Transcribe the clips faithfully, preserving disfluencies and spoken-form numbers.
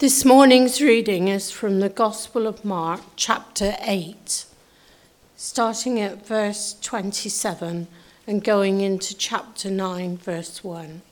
This morning's reading is from the Gospel of Mark, chapter eight, starting at verse twenty-seven and going into chapter nine, verse one.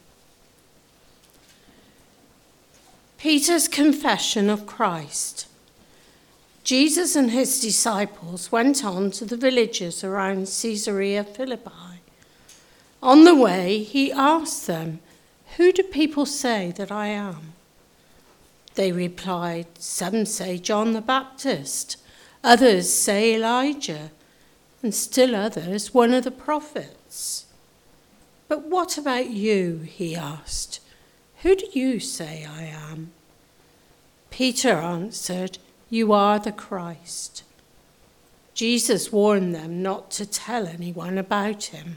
Peter's confession of Christ. Jesus and his disciples went on to the villages around Caesarea Philippi. On the way, he asked them, "Who do people say that I am?" They replied, "Some say John the Baptist, others say Elijah, and still others one of the prophets." "But what about you?" he asked. "Who do you say I am?" Peter answered, "You are the Christ." Jesus warned them not to tell anyone about him.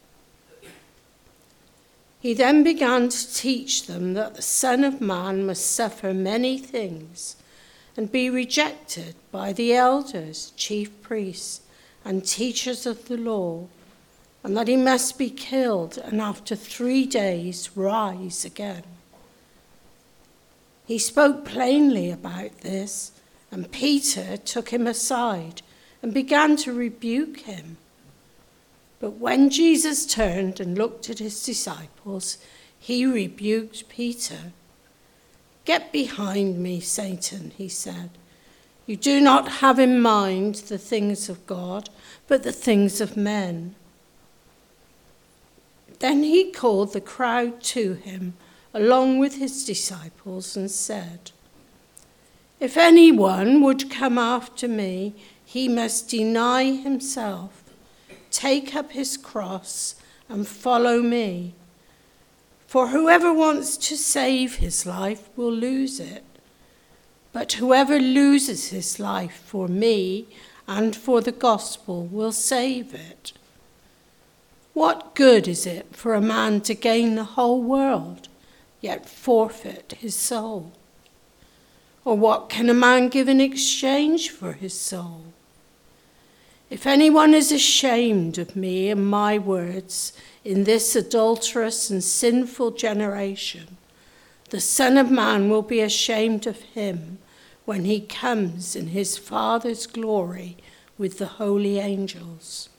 He then began to teach them that the Son of Man must suffer many things and be rejected by the elders, chief priests, and teachers of the law, and that he must be killed and after three days rise again. He spoke plainly about this, and Peter took him aside and began to rebuke him. But when Jesus turned and looked at his disciples, he rebuked Peter. "Get behind me, Satan," he said. "You do not have in mind the things of God, but the things of men." Then he called the crowd to him, along with his disciples, and said, "If anyone would come after me, he must deny himself, take up his cross, and follow me. For whoever wants to save his life will lose it, but whoever loses his life for me and for the gospel will save it. What good is it for a man to gain the whole world, yet forfeit his soul? Or what can a man give in exchange for his soul? If anyone is ashamed of me and my words in this adulterous and sinful generation, the Son of Man will be ashamed of him when he comes in his Father's glory with the holy angels."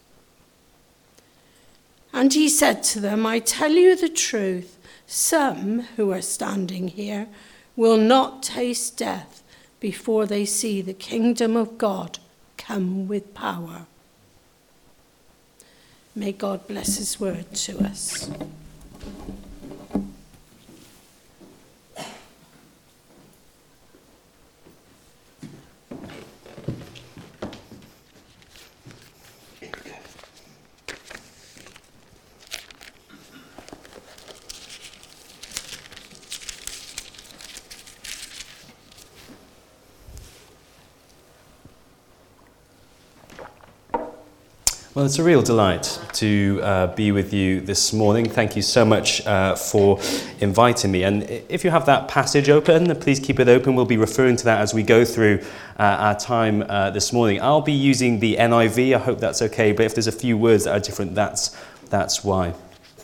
And he said to them, "I tell you the truth, some who are standing here will not taste death before they see the kingdom of God come with power." May God bless his word to us. Well, it's a real delight to uh, be with you this morning. Thank you so much uh, for inviting me. And if you have that passage open, please keep it open. We'll be referring to that as we go through uh, our time uh, this morning. I'll be using the N I V. I hope that's okay. But if there's a few words that are different, that's that's why.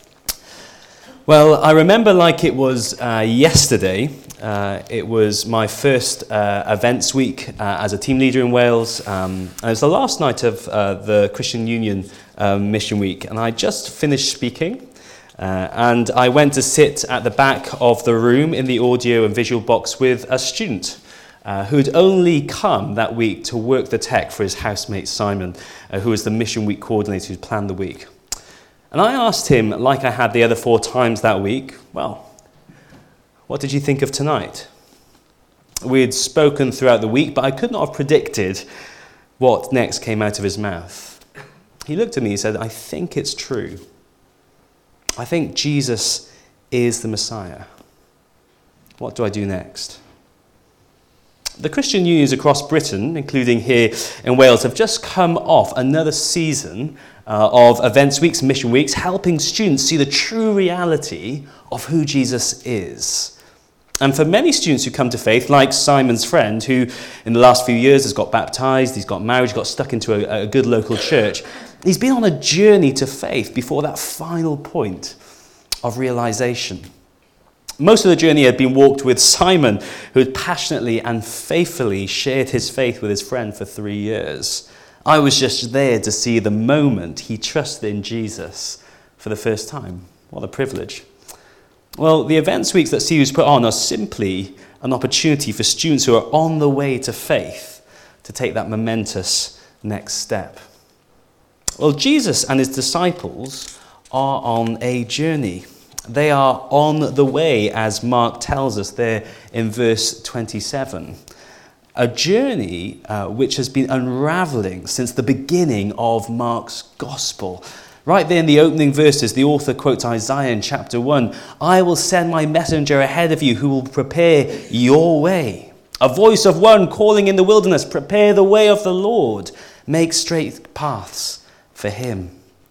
Well, I remember like it was uh, yesterday. Uh, it was my first uh, events week uh, as a team leader in Wales. Um, and it was the last night of uh, the Christian Union um, Mission Week. And I just finished speaking. Uh, and I went to sit at the back of the room in the audio and visual box with a student uh, who had only come that week to work the tech for his housemate Simon, uh, who was the Mission Week coordinator who planned the week. And I asked him, like I had the other four times that week, well, what did you think of tonight? We had spoken throughout the week, but I could not have predicted what next came out of his mouth. He looked at me and said, "I think it's true. I think Jesus is the Messiah. What do I do next?" The Christian unions across Britain, including here in Wales, have just come off another season uh, of events weeks, mission weeks, helping students see the true reality of who Jesus is. And for many students who come to faith, like Simon's friend, who in the last few years has got baptized, he's got married, he's got stuck into a, a good local church, he's been on a journey to faith before that final point of realization. Most of the journey had been walked with Simon, who had passionately and faithfully shared his faith with his friend for three years. I was just there to see the moment he trusted in Jesus for the first time. What a privilege. Well, the events weeks that C U's put on are simply an opportunity for students who are on the way to faith to take that momentous next step. Well, Jesus and his disciples are on a journey. They are on the way, as Mark tells us there in verse twenty-seven. A journey uh, which has been unraveling since the beginning of Mark's gospel. Right there in the opening verses, the author quotes Isaiah in chapter one. I will send my messenger ahead of you who will prepare your way. A voice of one calling in the wilderness, prepare the way of the Lord. Make straight paths for him.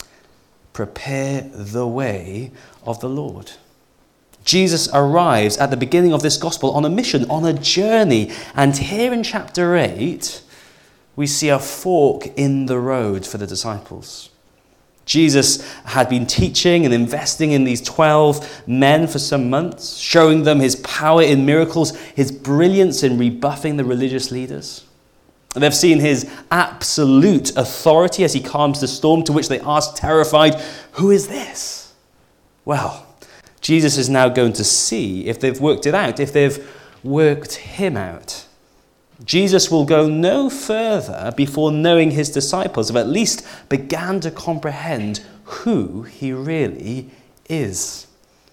Prepare the way of the Lord. Jesus arrives at the beginning of this gospel on a mission, on a journey. And here in chapter eight, we see a fork in the road for the disciples. Jesus had been teaching and investing in these twelve men for some months, showing them his power in miracles, his brilliance in rebuffing the religious leaders. And they've seen his absolute authority as he calms the storm, to which they ask, terrified, who is this? Well, Jesus is now going to see if they've worked it out, if they've worked him out. Jesus will go no further before knowing his disciples have at least began to comprehend who he really is.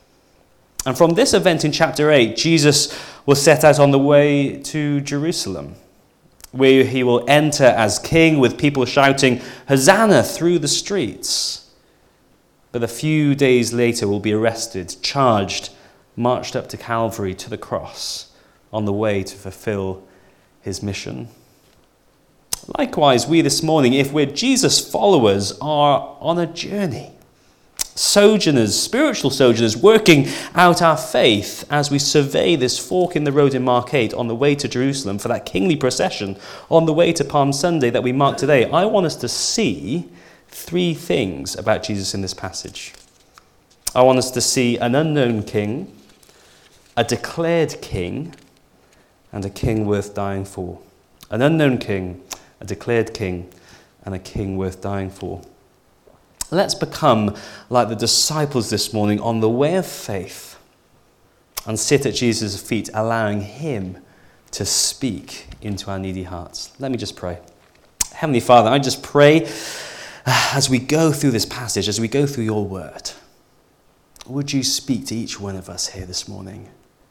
And from this event in chapter eight, Jesus will set out on the way to Jerusalem, where he will enter as king with people shouting, Hosanna through the streets. But a few days later will be arrested, charged, marched up to Calvary to the cross on the way to fulfill his mission. Likewise, we this morning, if we're Jesus followers, are on a journey. Sojourners, spiritual sojourners, working out our faith as we survey this fork in the road in Mark eight on the way to Jerusalem for that kingly procession on the way to Palm Sunday that we mark today. I want us to see three things about Jesus in this passage. I want us to see an unknown king, a declared king, and a king worth dying for. An unknown king, a declared king, and a king worth dying for. Let's become like the disciples this morning on the way of faith and sit at Jesus' feet, allowing him to speak into our needy hearts. Let me just pray. Heavenly Father, I just pray as we go through this passage, as we go through your word, would you speak to each one of us here this morning?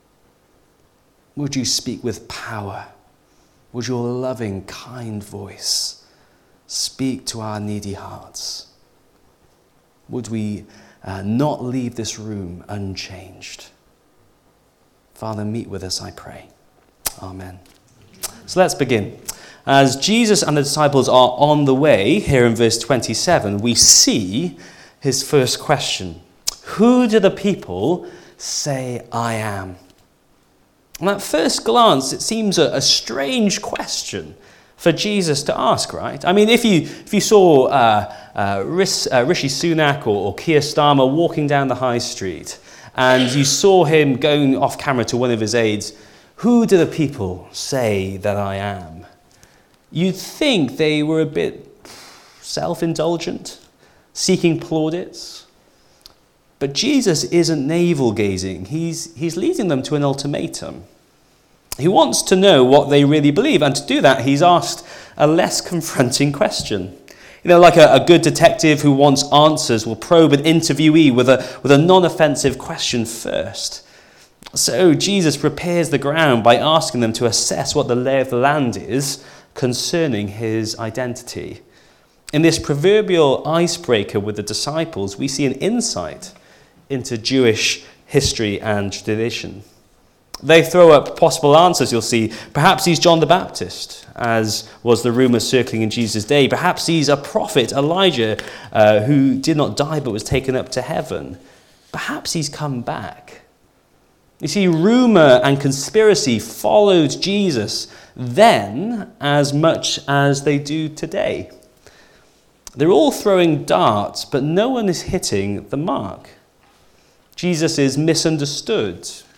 Would you speak with power? Would your loving, kind voice speak to our needy hearts? Would we uh, not leave this room unchanged? Father, meet with us, I pray. Amen. So let's begin. As Jesus and the disciples are on the way, here in verse twenty-seven, we see his first question. Who do the people say I am? And at first glance, it seems a, a strange question for Jesus to ask, right? I mean, if you if you saw uh, uh, Rish, uh, Rishi Sunak or, or Keir Starmer walking down the high street, and you saw him going off camera to one of his aides, who do the people say that I am? You'd think they were a bit self-indulgent, seeking plaudits. But Jesus isn't navel-gazing. He's, he's leading them to an ultimatum. He wants to know what they really believe, and to do that, he's asked a less confronting question. You know, like a, a good detective who wants answers will probe an interviewee with a, with a non-offensive question first. So Jesus prepares the ground by asking them to assess what the lay of the land is concerning his identity. In this proverbial icebreaker with the disciples, we see an insight into Jewish history and tradition. They throw up possible answers, you'll see. Perhaps he's John the Baptist, as was the rumour circling in Jesus' day. Perhaps he's a prophet, Elijah, uh, who did not die but was taken up to heaven. Perhaps he's come back. You see, rumour and conspiracy followed Jesus then as much as they do today. They're all throwing darts, but no one is hitting the mark. Jesus is misunderstood.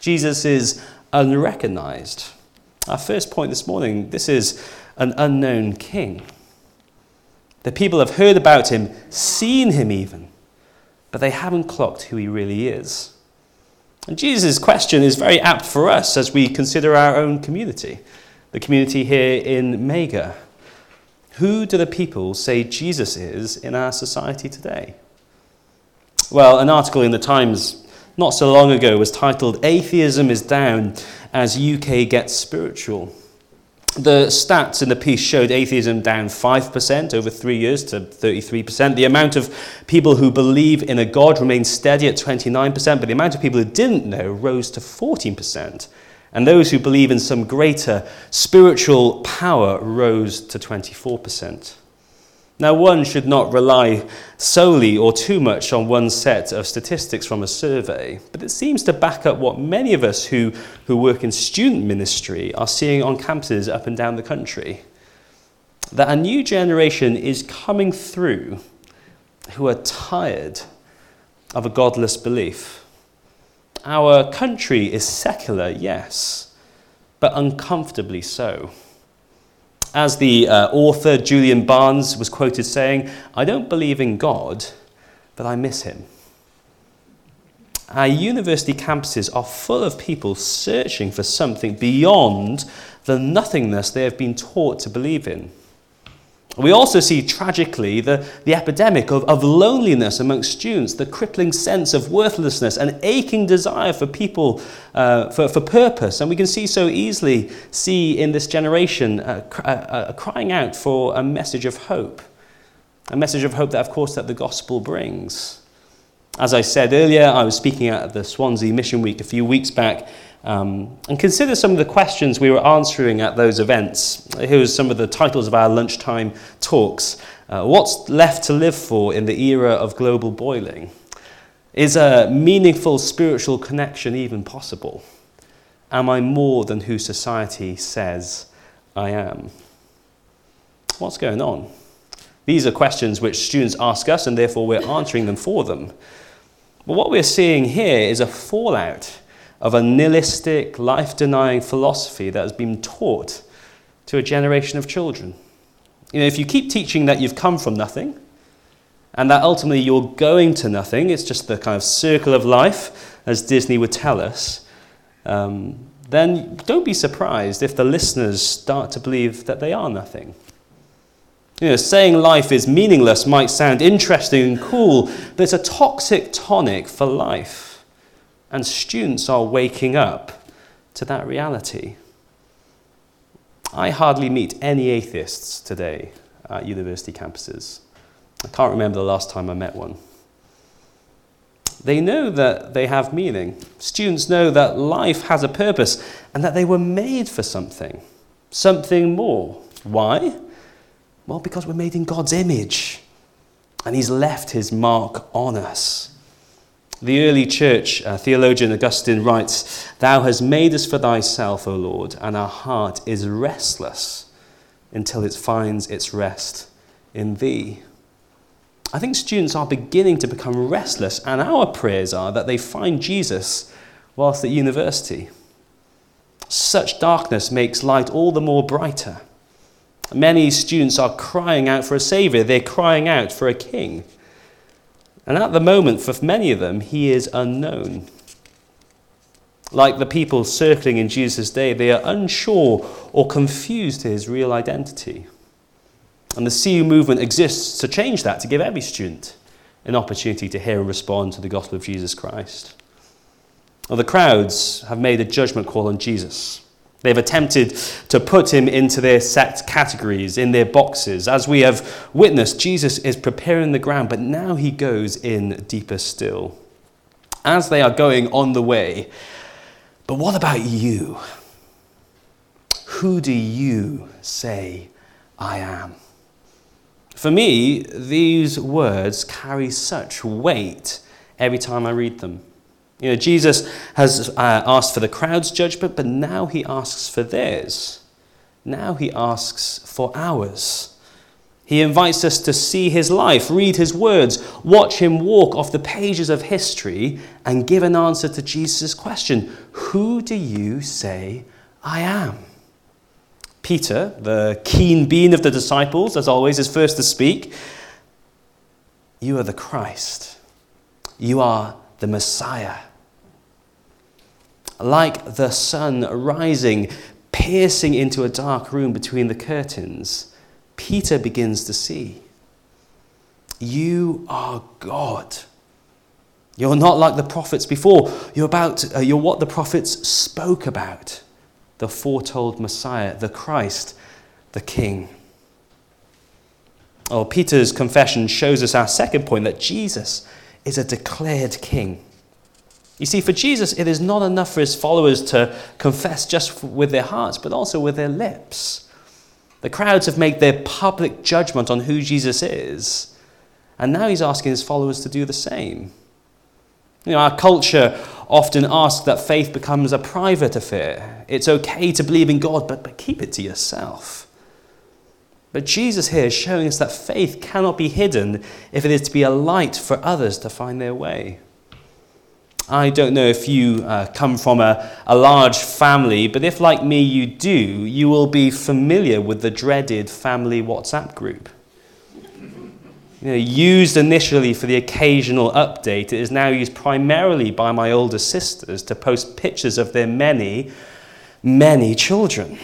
Jesus is unrecognized. Our first point this morning, this is an unknown king. The people have heard about him, seen him even, but they haven't clocked who he really is. And Jesus' question is very apt for us as we consider our own community, the community here in Mega. Who do the people say Jesus is in our society today? Well, an article in the Times not so long ago was titled "Atheism is Down as U K Gets Spiritual." The stats in the piece showed atheism down five percent over three years to thirty-three percent. The amount of people who believe in a God remained steady at twenty-nine percent, but the amount of people who didn't know rose to fourteen percent. And those who believe in some greater spiritual power rose to twenty-four percent. Now, one should not rely solely or too much on one set of statistics from a survey, but it seems to back up what many of us who, who work in student ministry are seeing on campuses up and down the country. That a new generation is coming through who are tired of a godless belief. Our country is secular, yes, but uncomfortably so. As the uh, author Julian Barnes was quoted saying, "I don't believe in God, but I miss him." Our university campuses are full of people searching for something beyond the nothingness they have been taught to believe in. We also see, tragically, the, the epidemic of, of loneliness amongst students, the crippling sense of worthlessness, an aching desire for people, uh, for, for purpose. And we can see so easily, see in this generation, uh, cr- uh, uh, crying out for a message of hope. A message of hope that, of course, that the gospel brings. As I said earlier, I was speaking at the Swansea Mission Week a few weeks back, Um, and consider some of the questions we were answering at those events. Here are some of the titles of our lunchtime talks. Uh, what's left to live for in the era of global boiling? Is a meaningful spiritual connection even possible? Am I more than who society says I am? What's going on? These are questions which students ask us, and therefore we're answering them for them. But what we're seeing here is a fallout of a nihilistic, life-denying philosophy that has been taught to a generation of children. You know, if you keep teaching that you've come from nothing, and that ultimately you're going to nothing, it's just the kind of circle of life, as Disney would tell us, um, then don't be surprised if the listeners start to believe that they are nothing. You know, saying life is meaningless might sound interesting and cool, but it's a toxic tonic for life. And students are waking up to that reality. I hardly meet any atheists today at university campuses. I can't remember the last time I met one. They know that they have meaning. Students know that life has a purpose and that they were made for something, something more. Why? Well, because we're made in God's image, and he's left his mark on us. The early church uh, theologian Augustine writes, "Thou hast made us for thyself, O Lord, and our heart is restless until it finds its rest in thee." I think students are beginning to become restless, and our prayers are that they find Jesus whilst at university. Such darkness makes light all the more brighter. Many students are crying out for a saviour. They're crying out for a king. And at the moment, for many of them, he is unknown. Like the people circling in Jesus' day, they are unsure or confused to his real identity. And the C U movement exists to change that, to give every student an opportunity to hear and respond to the gospel of Jesus Christ. Well, the crowds have made a judgment call on Jesus. They've attempted to put him into their sect categories, in their boxes. As we have witnessed, Jesus is preparing the ground, but now he goes in deeper still. As they are going on the way, but what about you? Who do you say I am? For me, these words carry such weight every time I read them. You know, Jesus has uh, asked for the crowd's judgment, but now he asks for theirs. Now he asks for ours. He invites us to see his life, read his words, watch him walk off the pages of history, and give an answer to Jesus' question, who do you say I am?" Peter, the keen bean of the disciples, as always, is first to speak. "You are the Christ. You are the Messiah." Like the sun rising, piercing into a dark room between the curtains, Peter begins to see. You are God. You're not like the prophets before. You're about. Uh, you're what the prophets spoke about. The foretold Messiah, the Christ, the King. Oh, Peter's confession shows us our second point, that Jesus is a declared King. You see, for Jesus, it is not enough for his followers to confess just with their hearts, but also with their lips. The crowds have made their public judgment on who Jesus is, and now he's asking his followers to do the same. You know, our culture often asks that faith becomes a private affair. It's okay to believe in God, but, but keep it to yourself. But Jesus here is showing us that faith cannot be hidden if it is to be a light for others to find their way. I don't know if you uh, come from a, a large family, but if, like me, you do, you will be familiar with the dreaded family WhatsApp group. You know, used initially for the occasional update, it is now used primarily by my older sisters to post pictures of their many, many children.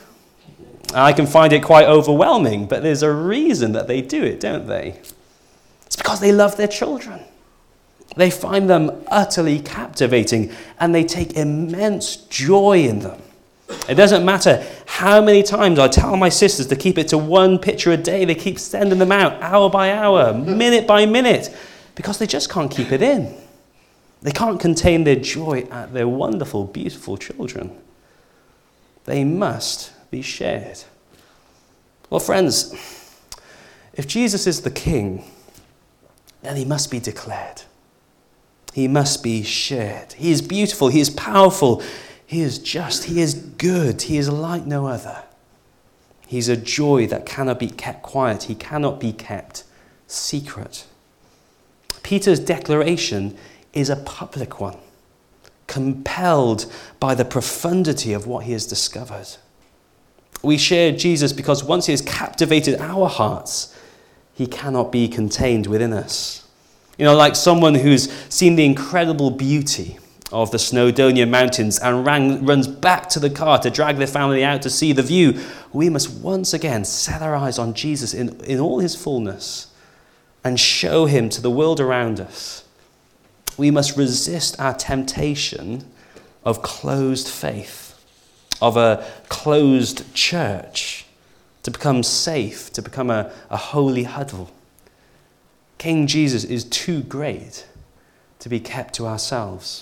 I can find it quite overwhelming, but there's a reason that they do it, don't they? It's because they love their children. They find them utterly captivating, and they take immense joy in them. It doesn't matter how many times I tell my sisters to keep it to one picture a day, they keep sending them out hour by hour, minute by minute, because they just can't keep it in. They can't contain their joy at their wonderful, beautiful children. They must be shared. Well, friends, if Jesus is the King, then he must be declared. He must be shared. He is beautiful. He is powerful. He is just. He is good. He is like no other. He's a joy that cannot be kept quiet. He cannot be kept secret. Peter's declaration is a public one, compelled by the profundity of what he has discovered. We share Jesus because once he has captivated our hearts, he cannot be contained within us. You know, like someone who's seen the incredible beauty of the Snowdonia Mountains and ran, runs back to the car to drag their family out to see the view, we must once again set our eyes on Jesus in, in all his fullness and show him to the world around us. We must resist our temptation of closed faith, of a closed church, to become safe, to become a, a holy huddle. King Jesus is too great to be kept to ourselves.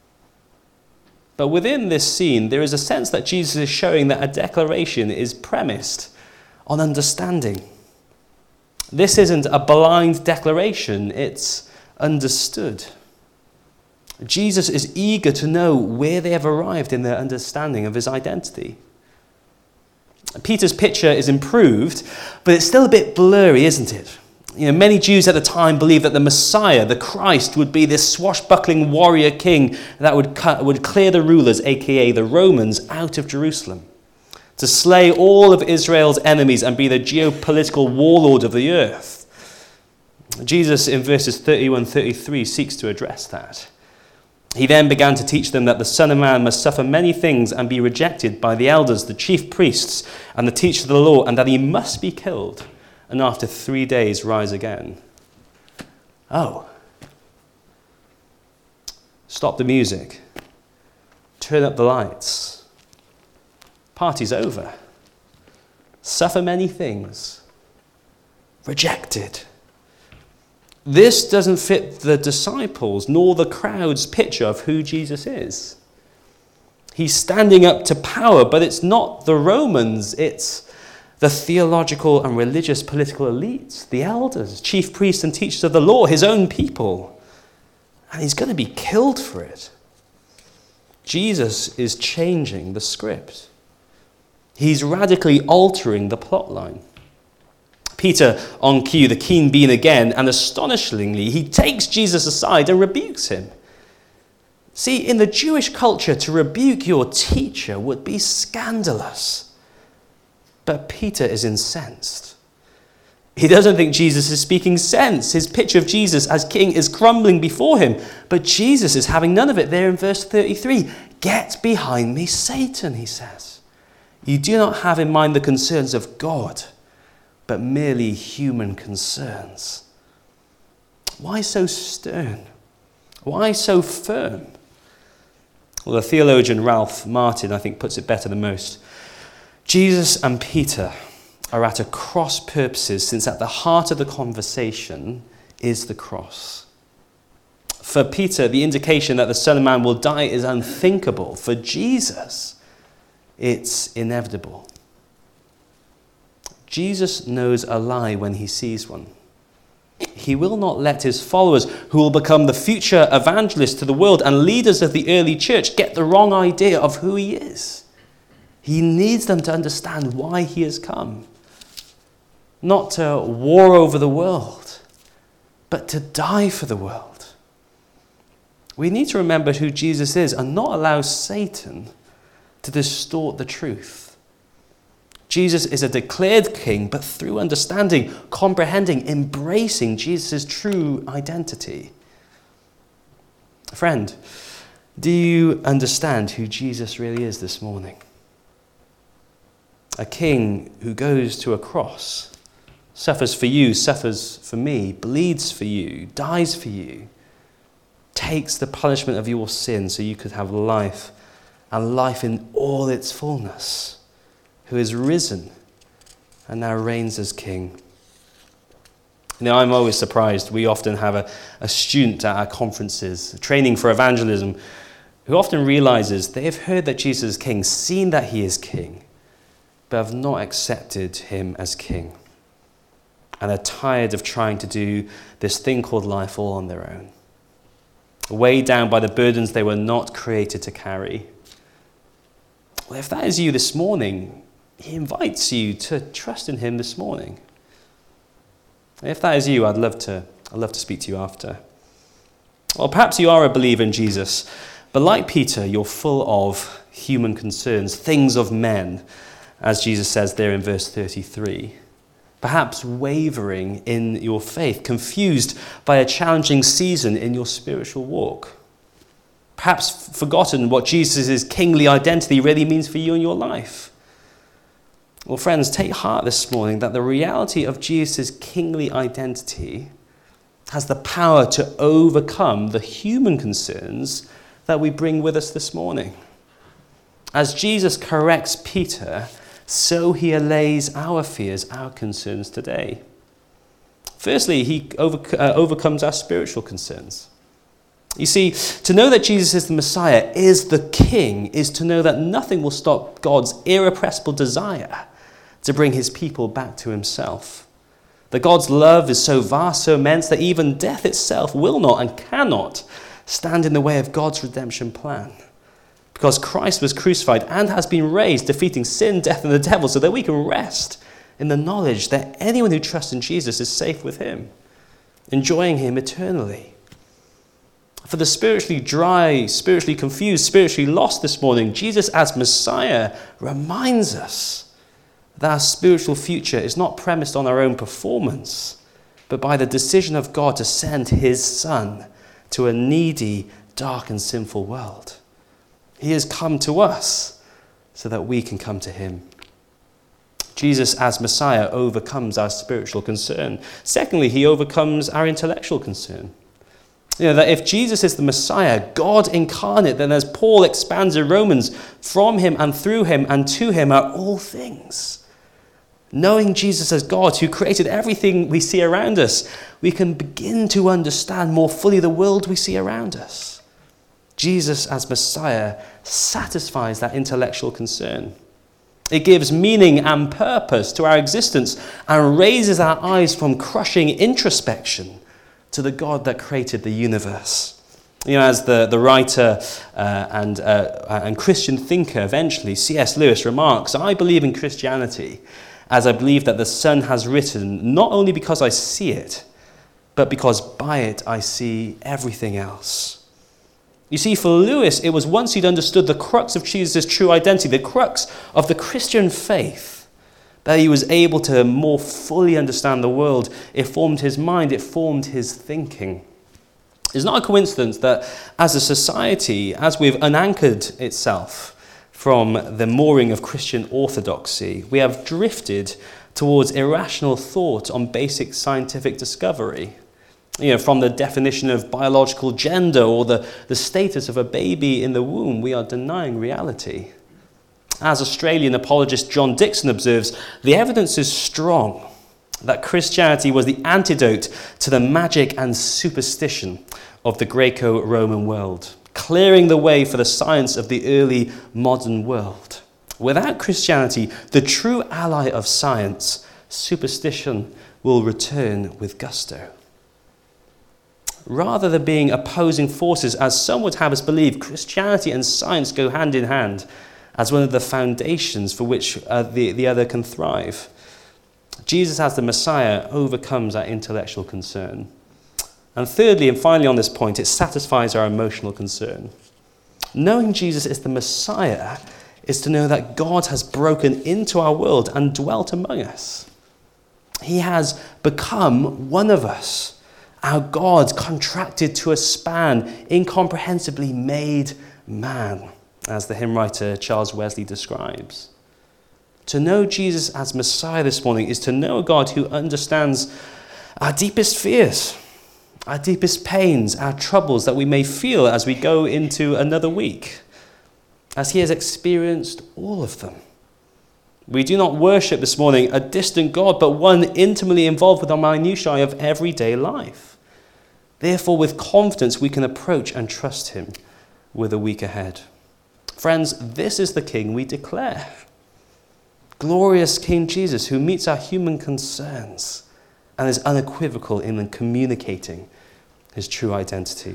But within this scene, there is a sense that Jesus is showing that a declaration is premised on understanding. This isn't a blind declaration, it's understood. Jesus is eager to know where they have arrived in their understanding of his identity. Peter's picture is improved, but it's still a bit blurry, isn't it? You know, many Jews at the time believed that the Messiah, the Christ, would be this swashbuckling warrior king that would cut, would clear the rulers, aka the Romans, out of Jerusalem, to slay all of Israel's enemies and be the geopolitical warlord of the earth. Jesus, in verses thirty-one to thirty-three, seeks to address that. He then began to teach them that the Son of Man must suffer many things and be rejected by the elders, the chief priests, and the teachers of the law, and that he must be killed, and after three days rise again. Oh. Stop the music. Turn up the lights. Party's over. Suffer many things. Rejected. This doesn't fit the disciples nor the crowd's picture of who Jesus is. He's standing up to power, but it's not the Romans, it's the theological and religious political elites, the elders, chief priests and teachers of the law, his own people. And he's going to be killed for it. Jesus is changing the script. He's radically altering the plotline. Peter, on cue, the keen bean again, and astonishingly, he takes Jesus aside and rebukes him. See, in the Jewish culture, to rebuke your teacher would be scandalous. But Peter is incensed. He doesn't think Jesus is speaking sense. His picture of Jesus as king is crumbling before him. But Jesus is having none of it there in verse thirty-three. Get behind me, Satan, he says. You do not have in mind the concerns of God, but merely human concerns. Why so stern? Why so firm? Well, the theologian Ralph Martin, I think, puts it better than most. Jesus and Peter are at a cross purposes, since at the heart of the conversation is the cross. For Peter, the indication that the Son of Man will die is unthinkable. For Jesus, it's inevitable. Jesus knows a lie when he sees one. He will not let his followers, who will become the future evangelists to the world and leaders of the early church, get the wrong idea of who he is. He needs them to understand why he has come. Not to war over the world, but to die for the world. We need to remember who Jesus is and not allow Satan to distort the truth. Jesus is a declared king, but through understanding, comprehending, embracing Jesus' true identity. Friend, do you understand who Jesus really is this morning? A king who goes to a cross, suffers for you, suffers for me, bleeds for you, dies for you, takes the punishment of your sin so you could have life, and life in all its fullness, who is risen and now reigns as king. You know, I'm always surprised. We often have a, a student at our conferences, training for evangelism, who often realizes they have heard that Jesus is king, seen that he is king, but have not accepted him as king, and are tired of trying to do this thing called life all on their own, weighed down by the burdens they were not created to carry. Well, if that is you this morning, he invites you to trust in him this morning. If that is you, I'd love to, I'd love to speak to you after. Well, perhaps you are a believer in Jesus, but like Peter, you're full of human concerns, things of men, as Jesus says there in verse thirty-three. Perhaps wavering in your faith, confused by a challenging season in your spiritual walk. Perhaps forgotten what Jesus' kingly identity really means for you in your life. Well, friends, take heart this morning that the reality of Jesus' kingly identity has the power to overcome the human concerns that we bring with us this morning. As Jesus corrects Peter, so he allays our fears, our concerns today. Firstly, he over, uh, overcomes our spiritual concerns. You see, to know that Jesus is the Messiah, is the King, is to know that nothing will stop God's irrepressible desire to bring his people back to himself. That God's love is so vast, so immense, that even death itself will not and cannot stand in the way of God's redemption plan. Because Christ was crucified and has been raised, defeating sin, death, and the devil, so that we can rest in the knowledge that anyone who trusts in Jesus is safe with him, enjoying him eternally. For the spiritually dry, spiritually confused, spiritually lost this morning, Jesus as Messiah reminds us that our spiritual future is not premised on our own performance, but by the decision of God to send his Son to a needy, dark, and sinful world. He has come to us so that we can come to him. Jesus as Messiah overcomes our spiritual concern. Secondly, he overcomes our intellectual concern. You know, that if Jesus is the Messiah, God incarnate, then as Paul expands in Romans, from him and through him and to him are all things. Knowing Jesus as God who created everything we see around us, we can begin to understand more fully the world we see around us. Jesus as Messiah satisfies that intellectual concern. It gives meaning and purpose to our existence and raises our eyes from crushing introspection to the God that created the universe. You know, as the, the writer uh, and, uh, and Christian thinker eventually, C S Lewis, remarks, I believe in Christianity as I believe that the Son has written, not only because I see it, but because by it I see everything else. You see, for Lewis, it was once he'd understood the crux of Jesus' true identity, the crux of the Christian faith, that he was able to more fully understand the world. It formed his mind, it formed his thinking. It's not a coincidence that as a society, as we've unanchored itself from the mooring of Christian orthodoxy, we have drifted towards irrational thought on basic scientific discovery. You know, from the definition of biological gender or the, the status of a baby in the womb, we are denying reality. As Australian apologist John Dixon observes, the evidence is strong that Christianity was the antidote to the magic and superstition of the Greco-Roman world, clearing the way for the science of the early modern world. Without Christianity, the true ally of science, superstition, will return with gusto. Rather than being opposing forces, as some would have us believe, Christianity and science go hand in hand as one of the foundations for which uh, the, the other can thrive. Jesus as the Messiah overcomes our intellectual concern. And thirdly, and finally on this point, it satisfies our emotional concern. Knowing Jesus is the Messiah is to know that God has broken into our world and dwelt among us. He has become one of us. Our God contracted to a span, incomprehensibly made man, as the hymn writer Charles Wesley describes. To know Jesus as Messiah this morning is to know a God who understands our deepest fears, our deepest pains, our troubles that we may feel as we go into another week, as he has experienced all of them. We do not worship this morning a distant God, but one intimately involved with the minutiae of everyday life. Therefore, with confidence, we can approach and trust him with a week ahead. Friends, this is the King we declare. Glorious King Jesus, who meets our human concerns and is unequivocal in communicating his true identity.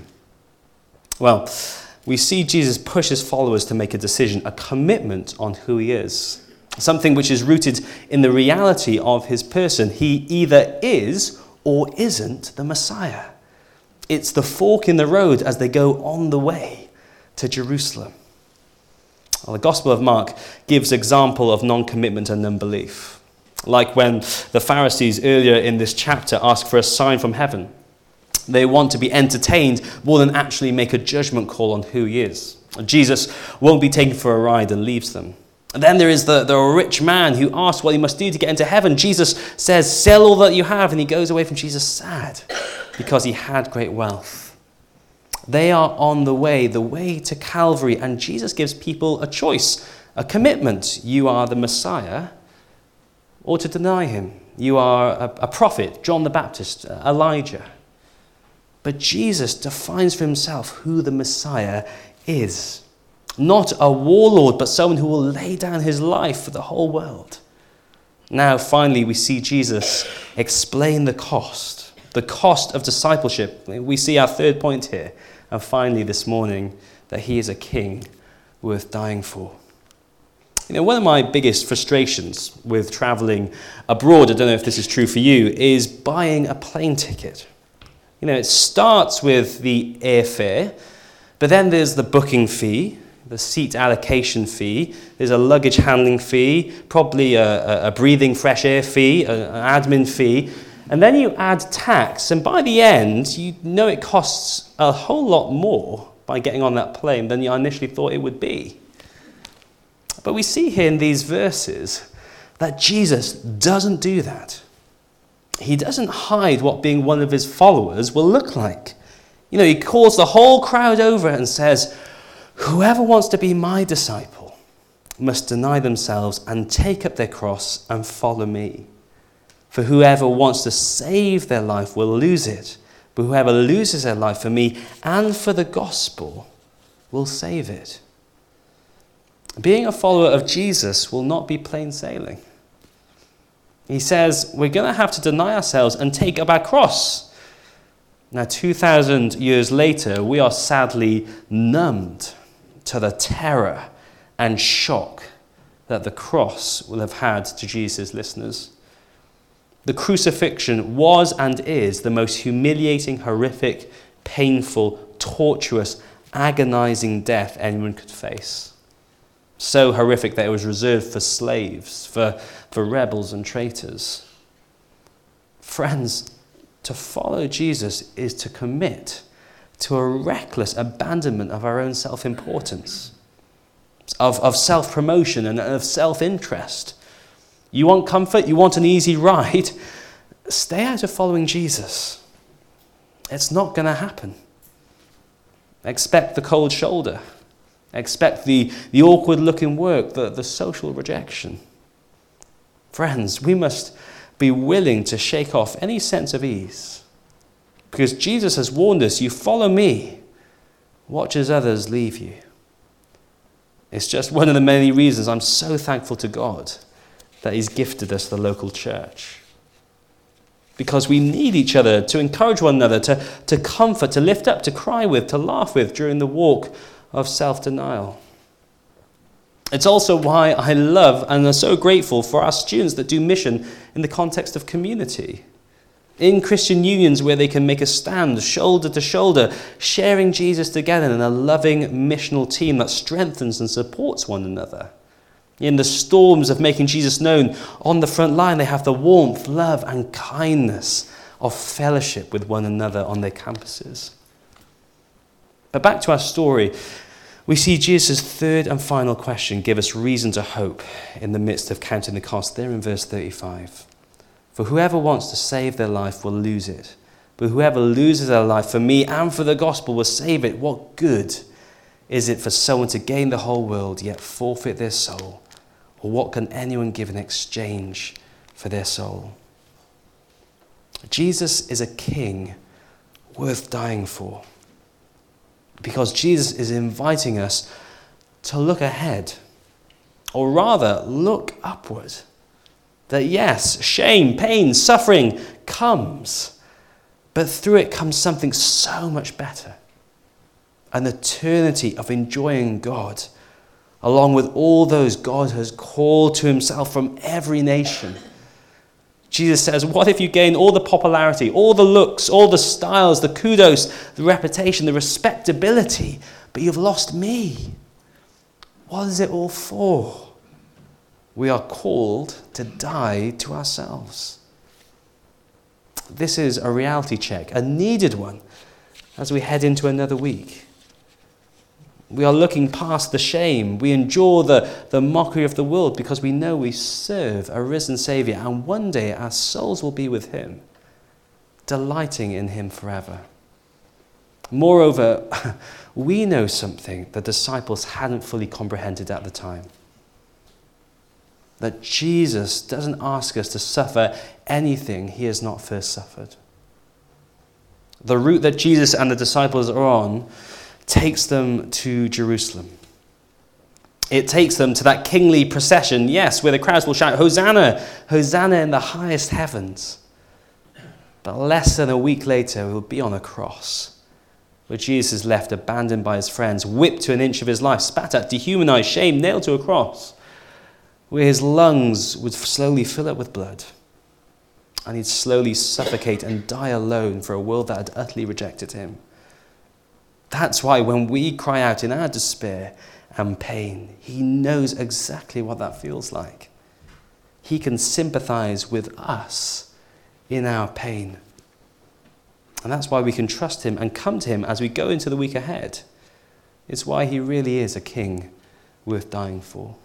Well, we see Jesus push his followers to make a decision, a commitment on who he is. Something which is rooted in the reality of his person. He either is or isn't the Messiah. It's the fork in the road as they go on the way to Jerusalem. Well, the Gospel of Mark gives example of non-commitment and unbelief. Like when the Pharisees earlier in this chapter ask for a sign from heaven. They want to be entertained more than actually make a judgment call on who he is. Jesus won't be taken for a ride and leaves them. And then there is the, the rich man who asks what he must do to get into heaven. Jesus says, sell all that you have, and he goes away from Jesus sad because he had great wealth. They are on the way, the way to Calvary, and Jesus gives people a choice, a commitment. You are the Messiah, or to deny him. You are a, a prophet, John the Baptist, Elijah. But Jesus defines for himself who the Messiah is. Not a warlord, but someone who will lay down his life for the whole world. Now, finally, we see Jesus explain the cost, the cost of discipleship. We see our third point here. And finally, this morning, that he is a king worth dying for. You know, one of my biggest frustrations with traveling abroad, I don't know if this is true for you, is buying a plane ticket. You know, it starts with the airfare, but then there's the booking fee, the seat allocation fee, there's a luggage handling fee, probably a, a breathing fresh air fee, an admin fee, and then you add tax, and by the end, you know it costs a whole lot more by getting on that plane than you initially thought it would be. But we see here in these verses that Jesus doesn't do that. He doesn't hide what being one of his followers will look like. You know, he calls the whole crowd over and says, whoever wants to be my disciple must deny themselves and take up their cross and follow me. For whoever wants to save their life will lose it, but whoever loses their life for me and for the gospel will save it. Being a follower of Jesus will not be plain sailing. He says we're going to have to deny ourselves and take up our cross. Now, two thousand years later, we are sadly numbed to the terror and shock that the cross will have had to Jesus' listeners. The crucifixion was and is the most humiliating, horrific, painful, torturous, agonizing death anyone could face. So horrific that it was reserved for slaves, for, for rebels and traitors. Friends, to follow Jesus is to commit to a reckless abandonment of our own self-importance, of, of self-promotion and of self-interest. You want comfort? You want an easy ride? Stay out of following Jesus. It's not going to happen. Expect the cold shoulder. Expect the, the awkward-looking work, the, the social rejection. Friends, we must be willing to shake off any sense of ease. Because Jesus has warned us, you follow me, watch as others leave you. It's just one of the many reasons I'm so thankful to God that he's gifted us the local church. Because we need each other to encourage one another, to, to comfort, to lift up, to cry with, to laugh with during the walk of self-denial. It's also why I love and am so grateful for our students that do mission in the context of community. In Christian unions where they can make a stand, shoulder to shoulder, sharing Jesus together in a loving missional team that strengthens and supports one another. In the storms of making Jesus known on the front line, they have the warmth, love, and kindness of fellowship with one another on their campuses. But back to our story, we see Jesus' third and final question give us reason to hope in the midst of counting the cost there in verse thirty-five. For whoever wants to save their life will lose it, but whoever loses their life for me and for the gospel will save it. What good is it for someone to gain the whole world yet forfeit their soul? Or what can anyone give in exchange for their soul? Jesus is a king worth dying for. Because Jesus is inviting us to look ahead, or rather, look upward. That yes, shame, pain, suffering comes, but through it comes something so much better. An eternity of enjoying God, along with all those God has called to himself from every nation. Jesus says, what if you gain all the popularity, all the looks, all the styles, the kudos, the reputation, the respectability, but you've lost me? What is it all for? We are called to die to ourselves. This is a reality check, a needed one, as we head into another week. We are looking past the shame. We endure the, the mockery of the world because we know we serve a risen Saviour, and one day our souls will be with him, delighting in him forever. Moreover, we know something the disciples hadn't fully comprehended at the time. That Jesus doesn't ask us to suffer anything he has not first suffered. The route that Jesus and the disciples are on takes them to Jerusalem. It takes them to that kingly procession, yes, where the crowds will shout, Hosanna, Hosanna in the highest heavens. But less than a week later, we'll be on a cross, where Jesus is left abandoned by his friends, whipped to an inch of his life, spat at, dehumanized, shamed, nailed to a cross, where his lungs would slowly fill up with blood, and he'd slowly suffocate and die alone for a world that had utterly rejected him. That's why when we cry out in our despair and pain, he knows exactly what that feels like. He can sympathize with us in our pain. And that's why we can trust him and come to him as we go into the week ahead. It's why he really is a king worth dying for.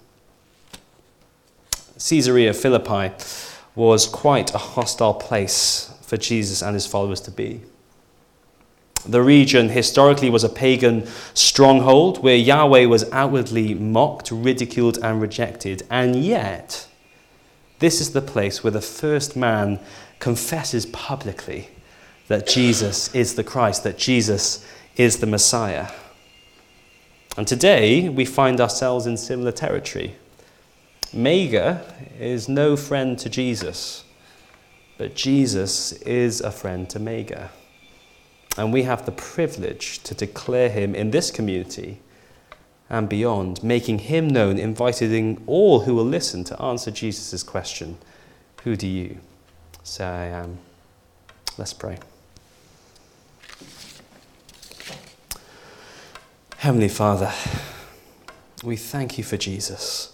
Caesarea Philippi was quite a hostile place for Jesus and his followers to be. The region historically was a pagan stronghold where Yahweh was outwardly mocked, ridiculed, and rejected. And yet, this is the place where the first man confesses publicly that Jesus is the Christ, that Jesus is the Messiah. And today, we find ourselves in similar territory. Mega is no friend to Jesus, but Jesus is a friend to Mega. And we have the privilege to declare him in this community and beyond, making him known, inviting all who will listen to answer Jesus' question, who do you say I am? Let's pray. Heavenly Father, we thank you for Jesus.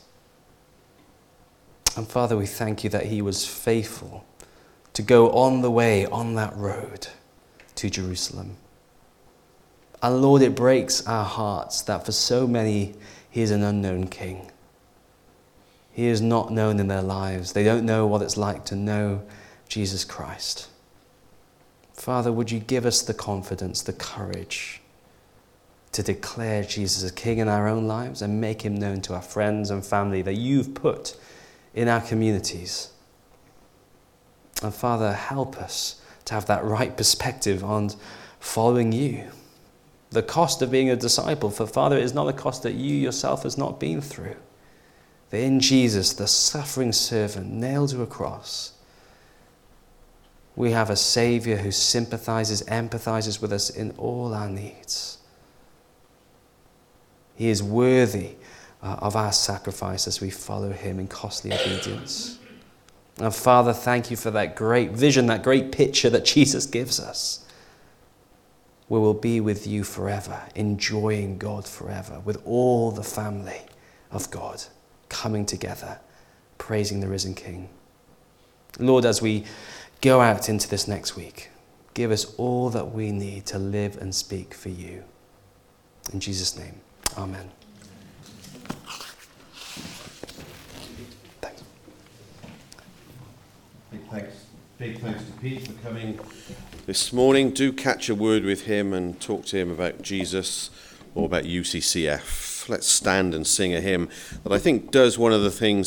And Father, we thank you that he was faithful to go on the way, on that road to Jerusalem. And Lord, it breaks our hearts that for so many, he is an unknown king. He is not known in their lives. They don't know what it's like to know Jesus Christ. Father, would you give us the confidence, the courage to declare Jesus as King in our own lives and make him known to our friends and family that you've put in our communities. And Father, help us to have that right perspective on following you. The cost of being a disciple, for Father, it is not a cost that you yourself has not been through. That in Jesus, the suffering servant nailed to a cross, we have a Saviour who sympathizes, empathizes with us in all our needs. He is worthy uh, of our sacrifice as we follow him in costly obedience. And Father, thank you for that great vision, that great picture that Jesus gives us. We will be with you forever, enjoying God forever, with all the family of God coming together, praising the risen King. Lord, as we go out into this next week, give us all that we need to live and speak for you. In Jesus' name, amen. Thanks. Big thanks, big thanks to Pete for coming this morning. Do catch a word with him and talk to him about Jesus or about U C C F. Let's stand and sing a hymn that I think does one of the things